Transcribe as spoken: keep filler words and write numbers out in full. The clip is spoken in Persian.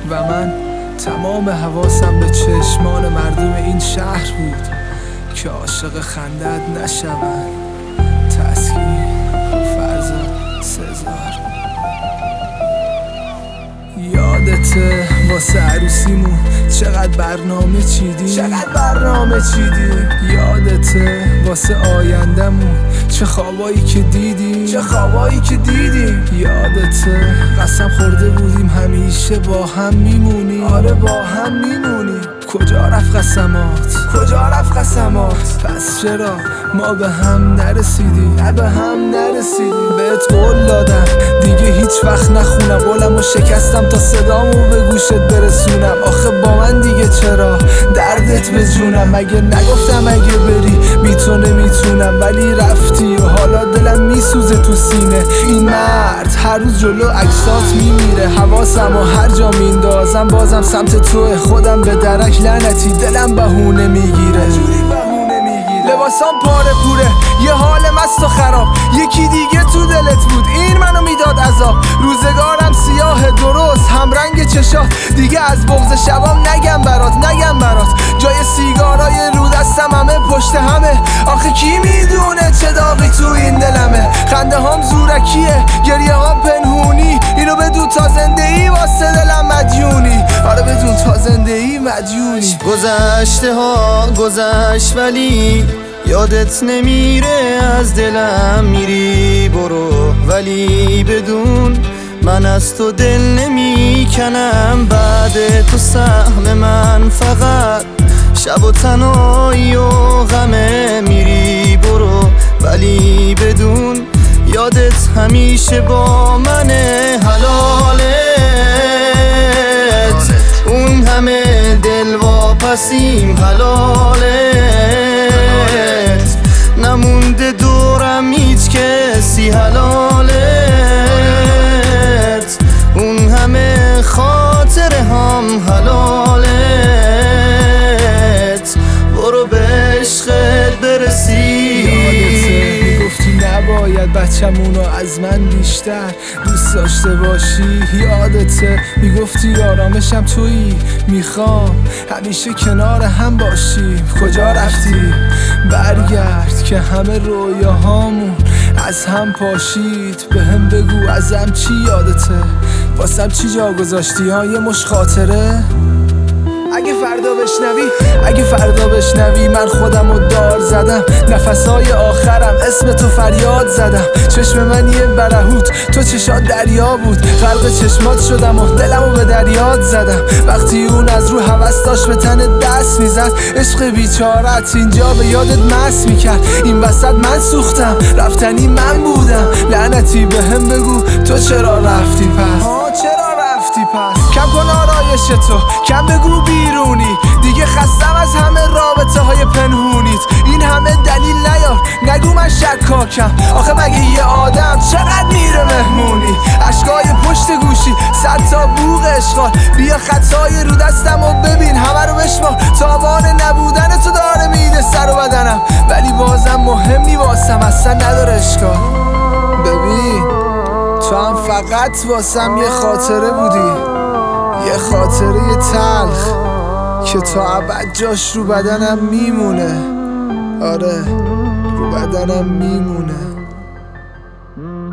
و من تمام حواسم به چشمان مردم این شهر بود که عاشق خندت نشوند. تسکین، فرزاد، سزار. یادته واسه عروسیمون چقدر برنامه چیدی چقدر برنامه چیدی یادته واسه آیندمون چه خوابایی که دیدی چه خوابایی که دیدی یادته قسم خورده بودیم همیشه با هم میمونی آره با هم میمونی کجا رفت قسمات کجا رفت قسمات پس چرا ما به هم نرسیدیم نه به هم نرسیدیم بهت قول دادم دیگه هیچ وقت نخونم قولمو شکستم تا صدامو به گوشت برسونم آخه با من دیگه چرا دردت به جونم مگه نگفتم اگه بری بی تو نمیتونم ولی رفتی و حالا دلم میسوزه تو سینه این مرد هر روز جلو عکسات میمیره حواسم و هر جا میندازم بازم سمت توه خودم به درک لعنتی دلم بهونه میگیره لباسام پاره پوره یه حال مست و خراب یکی دیگه تو دلت بود این منو میداد عذاب روزگارم سیاه درست هم رنگ چشات دیگه از بغض شبام نگم برات نگم برات جای سیگارای رو دستم همه پشت همه آخه کی میدونه چه داغی تو این دلمه خنده هام زورکیه گریه هام پنهونی اینو بدون تا زنده ای واسه دلم مدیونی آره بدون تا زنده ای مدیونی گذشته ها گذشت ولی یادت نمیره از دلم میری برو ولی بدون من از تو دل نمیکنم بعد تو سهم من فقط شب و تنهایی و غمه میری برو ولی بدون یادت همیشه با منه حلالت اون همه دل واپسیم حلالت نمونده دورم هیچ کسی حلالت اون همه خاطره هم حلالت برو به عشقت برسی میگفتی نباید بچمونو از من بیشتر دوست داشته باشی یادته میگفتی آرامشم تویی میخوام همیشه کنار هم باشیم کجا رفتی برگرد که همه رویاهامون از هم پاشید به هم بگو ازم چی یادته واسم چی جا گذاشتی ها یه مش خاطره اگه فردا بشنوی اگه فردا بشنوی من خودم رو دار زدم نفسهای آخرم اسم تو فریاد زدم چشم من یه برهوت تو چشات دریا بود غرق چشمات شدم و دلمو به دریات زدم وقتی اون از رو هوس داشت به تن دست میزد عشق بیچارت اینجا به یادت مست میکرد این وسط من سوختم رفتنی من بودم لعنتی به هم بگو تو چرا رفتی پس چرا رفتی پس کم کن آرایش تو کم بگو بیرونی دیگه خستم از همه رابطه های پنهونیت این همه دلیل نیار نگو من شکاکم آخه مگه یه آدم چقدر میره مهمونی اشکای پشت گوشی صد تا بوق اشغال بیا خطای رو دستم و ببین همه رو بشمار تاوان نبودن تو داره میده سر و بدنم ولی بازم مهم نی واسم اصلا نداره اشکال ببین تو هم فقط واسم یه خاطره بودی یه خاطره تلخ که تا ابد جاش رو بدنم میمونه آره رو بدنم میمونه